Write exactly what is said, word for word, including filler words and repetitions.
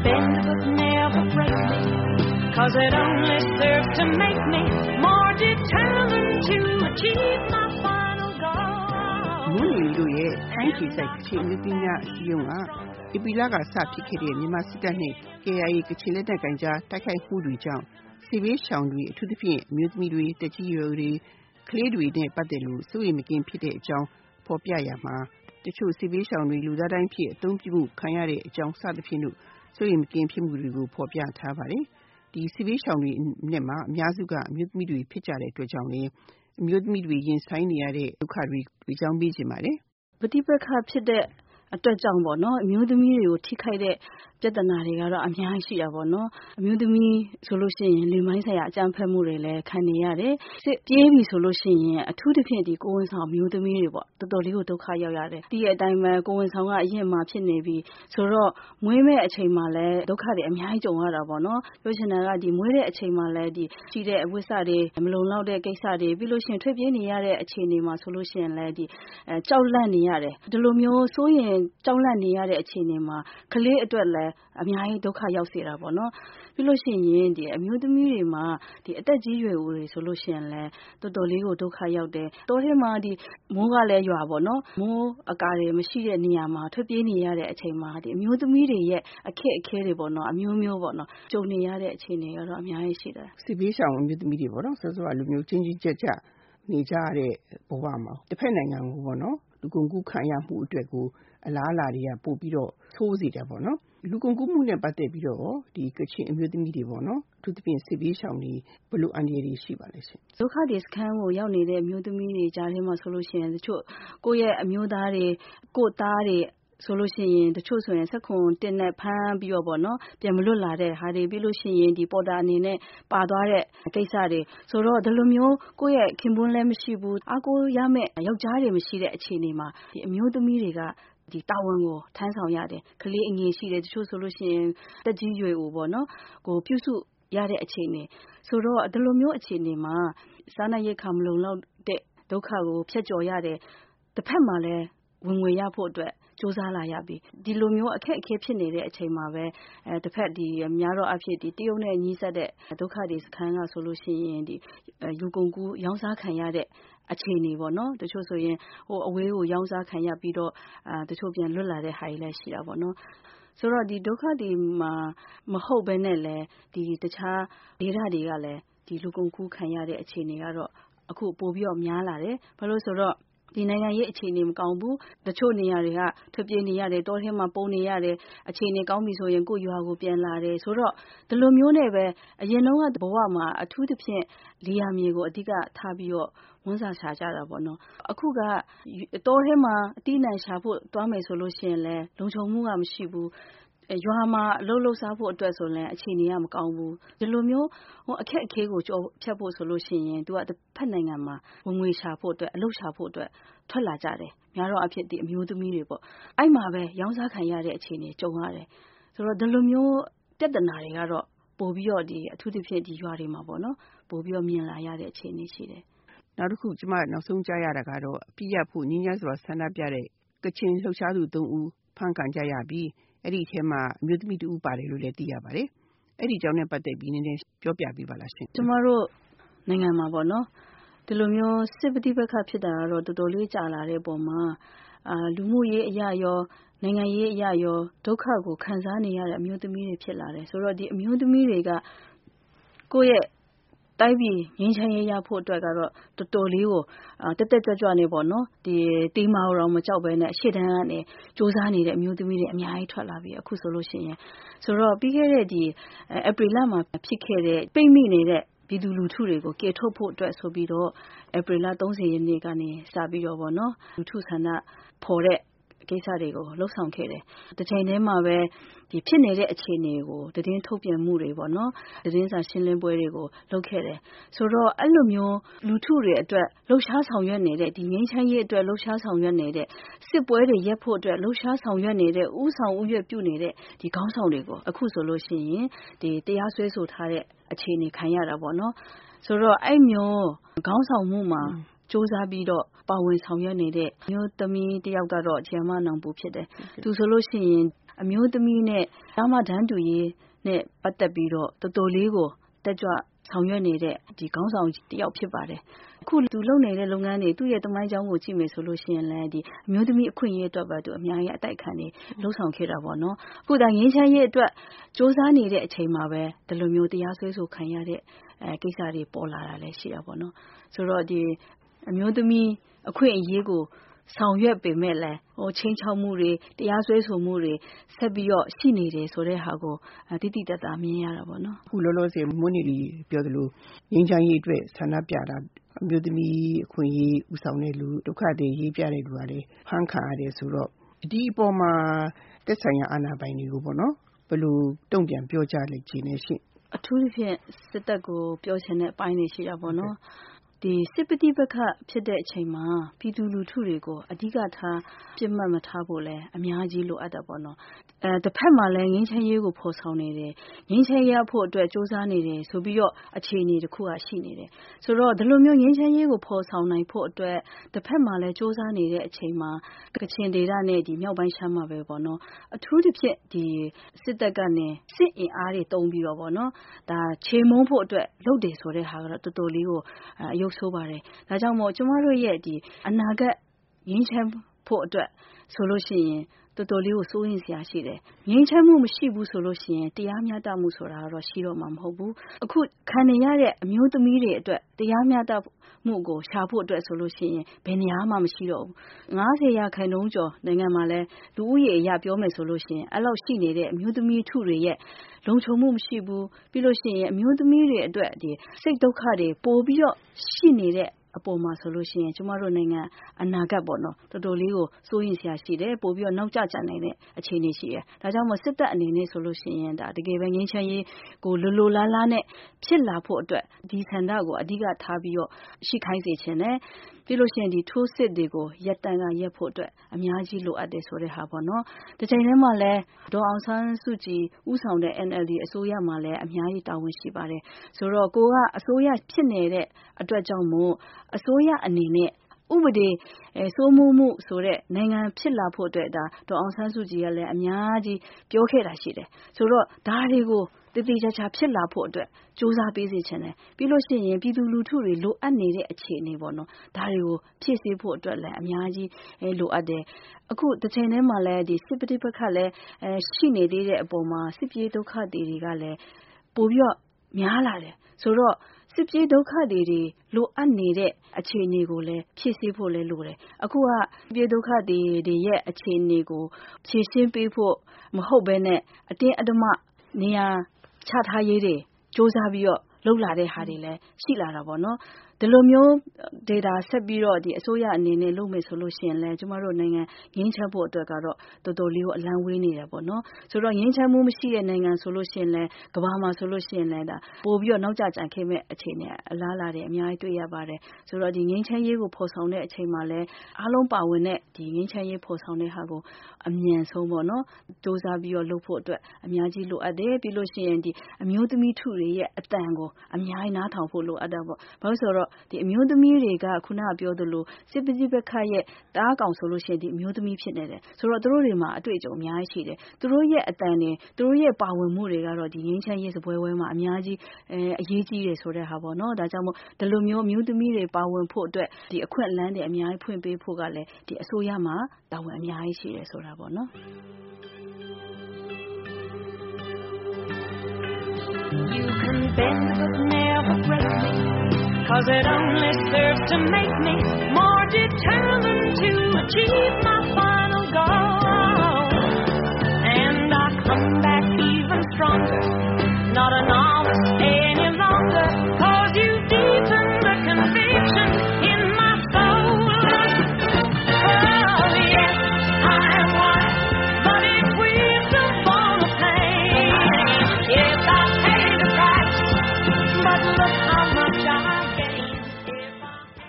bend but never break me, cause it only serves to make me more determined to achieve my final goal. မွေးတို့ရဲ့ထိုင်းပြည်ဆိုင်ကချင်လူပညာအစည်းအရုံးကဧပြီလကစဖြစ်ခဲ့တဲ့မြန်မာစစ်တပ်နဲ့ K I A ကချင်လက်နက်ကိုင်ကြားတိုက်ခိုက်မှုတွေကြောင့်စစ်ဘေးရှောင်တွေအထူးသဖြင့်အမျိုးသမီးတွေတက်ကြီးရွယ်တွေကလေးတွေနဲ့ပတ်သက်လို့စိုးရိမ်မကင်းဖြစ်တဲ့အကြောင်းဖော်ပြရမှာတချို့စစ်ဘေးရှောင်တွေလူသားတိုင်းဖြစ်အသုံးပြုမှုခံရတဲ့အကြောင်းစသဖြင့်လို့စိုးရိမ်မကင်းဖြစ်မှုတွေကိုဖော်ပြထားပါတယ်။ဒီစစ်ဘေးရှောင်တွေနဲ့မှာအများစုကအမျိုးသမီးတွေဖြစ်ကြတဲ့အတွက်ကြောင့်လည်းအမျိုးသမီးတွေရင်ဆိုင်နေရတဲ့ဒုက္ခတွေအကြောင်းပေးခြင်းပါတယ်။ပဋိပက္ခဖြစ်တဲ့အတွက်ကြောင့်ပေါ့နော်အမျိုးသမီးတွေကိုထိခိုက်တဲ့ပြဿနာတွေကတော့အများကြီးရှိတာပေါ့နော်အမျိုးသမီးဆိုလို့ရှိရင်လူမိုင်းဆိုင်ရာအကြမ်းဖက်မှုတွေလည်းခံနေရတယ်စစ်ပြေးပြီဆိုလို့ရှိရင်အထူးသဖြင့်ဒီကိုဝင်ဆောင်အမျိုးသမီးတွေပေါ့တော်တော်လေးကိုဒုက္ခရောက်ရတယ်ဒီရဲ့အတိုင်းပဲကိုဝင်ဆောင်ကအရင်မှဖြစ်နေပြီဆိုတော့မွေးမဲ့အချိန်မှာလည်းဒုက္ခတွေအများကြီးကြုံရတာပေါ့နော်ပြောချင်တာကဒီမွေးတဲ့အချိန်မှာလည်းဒီရှိတဲ့အဝိစ္စတွေမလုံလောက်တဲ့ကိစ္စတွေပြီးလို့ရှိရင်ထွက်ပြေးနေရတဲ့အခြေအနေမှာဆိုလို့ရှိရင်လည်းဒီအဲကြောက်လန့်နေရတယ်ဒီလိုမျိုးစိုးရင်ကြောက်လန့်နေရတဲ့အခြေအနေမှာကလေးအတွက်လည်းအများကြီးဒုက္ခရောက်စေတာပေါ့နော်ပြီးလို့ရှိရင်ဒီအမျိုးသမီးတွေမှာဒီအသက်ကြီးရွယ်ဦးတွေဆိုလို့ရှိရင်လည်းတော်တော်လေးကိုဒုက္ခရောက်တယ်တောထဲမှာဒီမိုးကလည်းရွာပေါ့နော်မိုးအကာတွေမရှိတဲ့နေရာမှာထွက်ပြေးနေရတဲ့အချိန်မှာဒီအမျိုးသမီးတွေရဲ့အခက်အခဲတွေပေါ့နော်အမျိုးမျိုးပေါ့နော်ကြုံနေရတဲ့အခြေအနေကတော့အများကြီးရှိတယ်စစ်ဘေးရှောင်အမျိုးသမီးတွေပေါ့နော်ဆိုတော့လူမျိုးချင်းချင်းကြက်ကြက်နေကြတဲ့ဘဝမှာတစ်ဖက်နိုင်ငံကိုပေါ့နော်လူကုန်ကူးခံရမှုအတွက်ကိုအလားအလာတွေကပို့ပြီးတော့ဆိုးစေတယ်ပေါ့နော်လူကုန်ကူးမှုနဲ့ပတ်သက်ပြီးတော့ဒီကချင်အမျိုးသမီးတွေပေါ့နော်အထူးသဖြင့်စစ်ဘေးရှောင်တွေဘယ်လိုအန္တရာယ်တွေရှိပါလဲရှင်ဒုက္ခတွေစခန်းကိုရောက်နေတဲ့အမျိုးသမီးတွေကြားထဲမှာဆိုလို့ရှိရင်တချို့ကိုယ့်ရဲ့အမျိုးသားတွေကိုယ့်သားတွေဆိုလို့ရှိရင်တချို့ဆိုရင်ဆက်ခွန်တင်နဲ့ဖမ်းပြီးတော့ပေါ့နော်ပြန်မလွတ်လာတဲ့ဟာတွေပြီးလို့ရှိရင်ဒီပေါ်တာအနေနဲ့ပါသွားတဲ့ကိစ္စတွေဆိုတော့ဒီလိုမျိုးကိုယ့်ရဲ့ခင်ပွန်းလည်းမရှိဘူးအားကိုးရမယ့်ယောက်ျားတွေမရှိတဲ့အခြေအနေမှာဒီအမျိုးသမီးတွေကဒီတာဝန်ကိုထမ်းဆောင်ရတယ်ကလေးအငယ်ရှိတယ်တချို့ဆိုလို့ရှိရင်တက်ကြီးရွယ်ဦးပေါ့နော်ကိုပြုစုရတဲ့အခြေအနေဆိုတော့ဒီလိုမျိုးအခြေအနေမှာစားနပ်ရိက္ခာမလုံလောက်တဲ့ဒုက္ခကိုဖျက်ကျော်ရတယ်တစ်ဖက်မှာလည်းဝင်ငွေရဖို့အတွက်စူးစမ်းလာရပြီဒီလိုမျိုးအခက်အခဲဖြစ်နေတဲ့အချိန်မှာပဲအဲတစ်ဖက်ဒီများတော့အဖြစ်ဒီတရုတ်နဲ့ညီးဆက်တဲ့ဒုက္ခတွေစခန်းကဆိုလို့ရှိရင်ဒီယူကုန်ကူးရောင်းစားခံရတဲ့အခြေအနေပေါ့နော်တချို့ဆိုရင်ဟိုအဝေးကိုရောင်းစားခံရပြီးတော့အာတချို့ပြန်လွတ်လာတဲ့ဟာတွေလည်းရှိတာပေါ့နော်ဆိုတော့ဒီဒုက္ခတွေမှာမဟုတ်ဘဲနဲ့လည်းဒီတခြားဒေသတွေကလည်းဒီလူကုန်ကူးခံရတဲ့အခြေအနေကတော့အခုပိုပြီးတော့များလာတယ်ဘာလို့ဆိုတော့ဒီနိုင်ငံရေးအခြေအနေမကောင်းဘူးတချို့နေရာတွေကထွက်ပြေးနေရတယ်တောထဲမှာပုံနေရတယ်အခြေအနေကောင်းပြီဆိုရင်ကိုယ့်ရွာကိုပြန်လာတယ်ဆိုတော့ဒီလိုမျိုးနဲ့ပဲအရင်တုန်းကဘဝမှာအထူးသဖြင့်လေယာမြေကိုအဓိကထားပြီးတော့ဝန်စားရှာကြတာပေါ့နော်အခုကတောထဲမှာအတိအနံရှာဖို့တွားမယ်ဆိုလို့ရှိရင်လည်းလုံခြုံမှုကမရှိဘူးရွာမှာအလုပ်လုပ်စားဖို့အတွက်ဆိုရင်အခြေအနေကမကောင်းဘူးဒီလိုမျိုးဟိုအခက်အခဲကိုကြော်ဖြတ်ဖို့ဆိုလို့ရှိရင်သူကတစ်ဖက်နိုင်ငံမှာဝင်ငွေရှာဖို့အတွက်အလုပ်ရှာဖို့အတွက်ထွက်လာကြတယ်များတော့အဖြစ်ဒီအမျိုးသမီးတွေပေါ့အဲ့မှာပဲရောင်းစားခံရတဲ့အခြေအနေကြုံရတယ်ဆိုတော့ဒီလိုမျိုးပြဿနာတွေကတော့ပို့ပြီးတော့ဒီအထူးသဖြင့်ဒီရွာတွေမှာပေါ့နော်ပို့ပြီးတော့မြင်လာရတဲ့အခြေအနေရှိတယ်နောက်တစ်ခုကျမနောက်ဆုံးကြားရတာကတော့အပြည့်ရဖို့ငြင်းရစွာဆန္ဒပြတဲ့ကချင်လှုပ်ရှားသူသုံးဦးဖမ်းခံကြရပြီးအဲ့ဒီထဲမှာအမျိုးသမီးတူဦးပါတယ်လို့လည်းသိရပါတယ်အဲ့ဒီအကြောင်းနဲ့ပတ်သက်ပြီးနည်းနည်းပြောပြပေးပါလားရှင်ကျမတို့နိုင်ငံမှာပေါ့နော်ဒီလိုမျိုးစစ်ပဋိပက္ခဖြစ်တာကတော့တော်တော်လေးကြာလာတဲ့ပုံမှာအာလူမှုရေးအရာရောနိုင်ငံရေးအရာရောဒုက္ခကိုခံစားနေရတဲ့အမျိုးသမီးတွေဖြစ်လာတယ်ဆိုတော့ဒီအမျိုးသမီးတွေကကိုယ့်ရဲ့တိုက်ပြီးငင်းချင်ရရဖို့အတွက်ကတော့တော်တော်လေးကိုတက်တက်ကြွကြွနေပေါ့နော်ဒီတီမာတော်မကြောက်ဘဲနဲ့ရှေ့တန်းကနေစူးစမ်းနေတဲ့အမျိုးသမီးတွေအများကြီးထွက်လာပြီအခုဆိုလို့ရှိရင်ဆိုတော့ပြီးခဲ့တဲ့ဒီဧပြီလမှာဖြစ်ခဲ့တဲ့ပိတ်မိနေတဲ့ပြည်သူလူထုတွေကိုကယ်ထုတ်ဖို့အတွက်ဆိုပြီးတော့ဧပြီလသုံးဆယ်ရက်နေ့ကနေစပြီးတော့ပေါ့နော်လူထုဆန္ဒဖော်တဲ့ကိစ္စတွေကိုလှုပ်ဆောင်ခဲ့တယ်။တစ်ချိန်တည်းမှာပဲဒီဖြစ်နေတဲ့အခြေအနေကိုသတင်းထုတ်ပြန်မှုတွေပေါ့နော်သတင်းစာရှင်းလင်းပွဲတွေကိုလုပ်ခဲ့တယ်။ဆိုတော့အဲ့လိုမျိုးလူထုတွေအတွက်လှုပ်ရှားဆောင်ရွက်နေတဲ့ဒီငင်းချမ်းရေးအတွက်လှုပ်ရှားဆောင်ရွက်နေတဲ့စစ်ပွဲတွေရပ်ဖို့အတွက်လှုပ်ရှားဆောင်ရွက်နေတဲ့ဥဆောင်ဥရွက်ပြုနေတဲ့ဒီခေါင်းဆောင်တွေကိုအခုဆိုလို့ရှိရင်ဒီတရားစွဲဆိုထားတဲ့အခြေအနေခံရတာပေါ့နော်။ဆိုတော့အဲ့မျိုးခေါင်းဆောင်မှုမှာစူးစမ်းပြီးတော့ပါဝင်ဆောင်ရွက်နေတဲ့မျိုးသမီးတယောက်ကတော့ဂျီယမနောင်ပူဖြစ်တယ်။သူဆိုလို့ရှိရင်အမျိုးသမီးနဲ့ဒါမှတန်းတူရေးနဲ့ပတ်သက်ပြီးတော့တော်တော်လေးကိုတက်ကြွဆောင်ရွက်နေတဲ့ဒီခေါင်းဆောင်တယောက်ဖြစ်ပါတယ်အခုသူလုပ်နေတဲ့လုပ်ငန်းတွေသူ့ရဲ့တမိုင်းကြောင်းကိုကြည့်မယ်ဆိုလို့ရှိရင်လည်းဒီအမျိုးသမီးအခွင့်အရေးအတွက်ပဲသူအများကြီးအတိုက်ခံနေလှုံ့ဆော်ခဲ့တာပေါ့နော်အခုဒါငင်းချမ်းရေးအတွက်စ조사နေတဲ့အချိန်မှာပဲဒီလိုမျိုးတရားစွဲဆိုခံရတဲ့အဲကိစ္စတွေပေါ်လာတာလည်းရှိတာပေါ့နော်ဆိုတော့ဒီအမျိုးသမီးအခွင့်အရေးကိုဆောင်ရွက်ပေမဲ့လည်းဟိုချင်းချောက်မှုတွေတရားစွဲဆိုမှုတွေဆက်ပြီးတော့ရှိနေတယ်ဆိုတဲ့ဟာကိုတိတိတတ်တာမြင်ရတာပေါ့နော်အခုလောလောဆယ်မွန်းနေလီပြောသလိုငင်းချမ်းရေးအတွက်ဆန္ဒပြတာအမျိုးသမီးအခွင့်အရေးဦးဆောင်တဲ့လူဒုက္ခတွေရေးပြတဲ့လူကလည်းဖမ်းခံရတယ်ဆိုတော့ဒီအပေါ်မှာသက်ဆိုင်ရာအာဏာပိုင်တွေကိုပေါ့နော်ဘယ်လိုတုံ့ပြန်ပြောကြလိမ့်ခြင်းနဲ့ရှင့်အထူးသဖြင့်စစ်တပ်ကိုပြောချင်တဲ့အပိုင်းတွေရှိတာပေါ့နော်ဒီစစ်ပဋိပက္ခဖြစ်တဲ့အချိန်မှာပြည်သူလူထုတွေကိုအဓိကထားပြစ်မှတ်မထားဖို့လဲအများကြီးလိုအပ်တာပေါ့နော်အဲတစ်ဖက်မှာလည်းငင်းချမ်းရေးကိုဖော်ဆောင်နေတယ်ငင်းချမ်းရဖို့အတွက်စ조사နေတယ်ဆိုပြီးတော့အခြေအနေတစ်ခုကရှိနေတယ်ဆိုတော့ဒီလိုမျိုးငင်းချမ်းရေးကိုဖော်ဆောင်နိုင်ဖို့အတွက်တစ်ဖက်မှာလည်းစ조사နေတဲ့အချိန်မှာကချင်ဒေသနဲ့ဒီမြောက်ပိုင်းရှမ်းမှာပဲပေါ့နော်အထူးသဖြင့်ဒီစစ်တပ်ကနေစစ်အင်အားတွေတုံးပြီးတော့ပေါ့နော်ဒါခြေမုံဖို့အတွက်လုပ်တယ်ဆိုတဲ့ဟာကတော့တော်တော်လေးကိုအယုတ်ဆိုးပါတယ်ဒါကြောင့်မို့ကျမတို့ရဲ့ဒီအနာဂတ်ငင်းချမ်းဖို့အတွက်ဆိုလို့ရှိရင်တော်တော်လေးကိုစိုးရိမ်စရာရှိတယ်ငင်းချမ်းမှုမရှိဘူးဆိုလို့ရှိရင်တရားမျှတမှုဆိုတာတော့ရှိတော့မှာမဟုတ်ဘူးအခုခံနေရတဲ့အမျိုးသမီးတွေအတွက်တရားမျှတမှုကိုရှာဖို့အတွက်ဆိုလို့ရှိရင်ဘယ်နေရာမှမရှိတော့ဘူးငါးဆယ်ရာခိုင်နှုန်းကျော်နိုင်ငံမှာလဲလူဦးရေအရပြောမယ်ဆိုလို့ရှိရင်အဲ့လောက်ရှိနေတဲ့အမျိုးသမီးထုတွေရဲ့လုံခြုံမှုမရှိဘူးပြီးလို့ရှိရင်အမျိုးသမီးတွေအတွက်ဒီစိတ်ဒုက္ခတွေပိုပြီးတော့ရှိနေတဲ့အပေါ်မှာဆိုလို့ရှိရင်ကျမတို့နိုင်ငံအနာဂတ်ပေါ့နော်တော်တော်လေးကိုစိုးရိမ်စရာရှိတယ်ပို့ပြီးတော့နောက်ကျကျနိုင်တဲ့အခြေအနေရှိတယ်ဒါကြောင့်မို့စစ်တပ်အနေနဲ့ဆိုလို့ရှိရင်ဒါတကယ်ပဲငင်းချမ်းရေးကိုလိုလိုလားလားနဲ့ဖြစ်လာဖို့အတွက်ဒီဆန္ဒကိုအဓိကထားပြီးတော့ရှိခိုင်းစေချင်တယ်ပြီးလို့ရှိရင်ဒီထိုးစစ်တွေကိုရပ်တန့်ကရပ်ဖို့အတွက်အများကြီးလိုအပ်တယ်ဆိုတဲ့ဟာပေါ့နော်ဒီချိန်ထဲမှာလဲဒေါ်အောင်ဆန်းစုကြည်ဦးဆောင်တဲ့ N L D အစိုးရမှာလည်းအများကြီးတာဝန်ရှိပါတယ်ဆိုတော့ကိုကအစိုးရဖြစ်နေတဲ့အတွက်ကြောင့်မို့အစိုးရအနေနဲ့ဥပဒေစိုးမိုးမှုဆိုတဲ့နိုင်ငံဖြစ်လာဖို့အတွက်ဒါဒေါ်အောင်ဆန်းစုကြည်ကလည်းအများကြီးပြောခဲ့တာရှိတယ်ဆိုတော့ဒါတွေကိုတည်တည်ချာချာဖြစ်လာဖို့အတွက်စူးစမ်းပေးစေချင်တယ်ပြီးလို့ရှိရင်ပြည်သူလူထုတွေလိုအပ်နေတဲ့အခြေအနေပေါ့နော်ဒါတွေကိုဖြည့်ဆည်းဖို့အတွက်လည်းအများကြီးလိုအပ်တယ်အခုတစ်ချိန်တည်းမှာလည်းဒီစစ်ပဋိပက္ခလည်းရှိနေသေးတဲ့အပေါ်မှာစစ်ပြေးဒုက္ခတွေတွေကလည်းပိုပြီးတော့များလာတယ်ဆိုတော့စစ်ပြေးဒုက္ခတွေတွေလိုအပ်နေတဲ့အခြေအနေကိုလည်းဖြည့်ဆည်းဖို့လည်းလိုတယ်အခုကပြည်ဒုက္ခတွေတွေရဲ့အခြေအနေကိုဖြည့်ရှင်းပေးဖို့မဟုတ်ဘဲနဲ့အတင်းအဓမ္မနေရာချထားရေးတွေစ조사ပြီးတော့လှုပ်လာတဲ့ဟာတွေလည်းရှိလာတာပေါ့နော်ဒီလိုမျိုး data ဆက်ပြီးတော့ဒီအစိုးရအနေနဲ့လုပ်မယ်ဆိုလို့ရှိရင်လည်းကျမတို့နိုင်ငံငင်းချမ်းဖို့အတွက်ကတော့တော်တော်လေးကိုအလံဝေးနေတယ်ပေါ့နော်ဆိုတော့ငင်းချမ်းမှုမရှိတဲ့နိုင်ငံဆိုလို့ရှိရင်လည်းကမ္ဘာမှာဆိုလို့ရှိရင်လည်းဒါပို့ပြီးတော့နောက်ကျကျန်ခဲ့မဲ့အခြေအနေအလားလာတယ်အများကြီးတွေ့ရပါတယ်ဆိုတော့ဒီငင်းချမ်းရေးကိုဖော်ဆောင်တဲ့အချိန်မှာလည်းအားလုံးပါဝင်တဲ့ဒီငင်းချမ်းရေးဖော်ဆောင်တဲ့ဟာကိုအမြန်ဆုံးပေါ့နော်စူးစမ်းပြီးတော့လုပ်ဖို့အတွက်အများကြီးလိုအပ်တယ်ပြီးလို့ရှိရင်ဒီအမျိုးသမီးထုတွေရဲ့အတန်ကိုအများကြီးနားထောင်ဖို့လိုအပ်တာပေါ့ဘာလို့ဆိုတော့ဒီအမျိုးသမီးတွေကခုနကပြောသလိုစစ်ပဋိပက္ခရဲ့တားကောင်ဆိုလို့ရှိရင်ဒီအမျိုးသမီးဖြစ်နေတယ်ဆိုတော့သူတို့တွေမှာအတွေ့အကြုံအများကြီးရှိတယ်သူတို့ရဲ့အတန်တွေသူတို့ရဲ့ပါဝင်မှုတွေကတော့ဒီငင်းချမ်းရေးစပွဲဝဲမှာအများကြီးအဲအရေးကြီးတယ်ဆိုတဲ့ဟာပေါ့နော်ဒါကြောင့်မို့ဒီလိုမျိုးအမျိုးသမီးတွေပါဝင်ဖို့အတွက်ဒီအခွင့်အလမ်းတွေအများကြီးဖွင့်ပေးဖို့ကလည်းဒီအစိုးရမှာတာဝန်အများကြီးရှိတယ်ဆိုတာပေါ့နော် You can bend but never break me, 'cause it only serves to make me more determined to achieve my final goal.